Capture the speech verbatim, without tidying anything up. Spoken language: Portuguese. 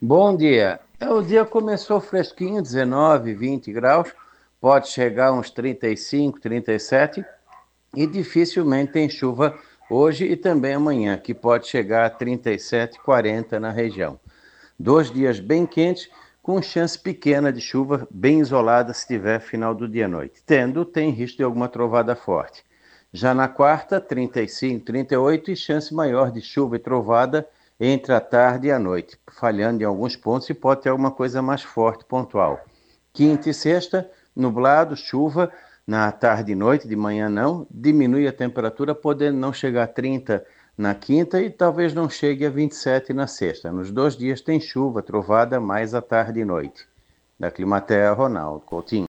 Bom dia. É, o dia começou fresquinho, dezenove, vinte graus, pode chegar a uns trinta e cinco, trinta e sete, e dificilmente tem chuva hoje e também amanhã, que pode chegar a trinta e sete, quarenta na região. Dois dias bem quentes, com chance pequena de chuva, bem isolada se tiver final do dia à noite. Tendo, tem risco de alguma trovada forte. Já na quarta, trinta e cinco, trinta e oito e chance maior de chuva e trovada entre a tarde e a noite, falhando em alguns pontos e pode ter alguma coisa mais forte, pontual. Quinta e sexta, nublado, chuva, na tarde e noite, de manhã não, diminui a temperatura, podendo não chegar a trinta na quinta e talvez não chegue a vinte e sete na sexta. Nos dois dias tem chuva, trovada, mais à tarde e noite. Da Climatea, Ronaldo Coutinho.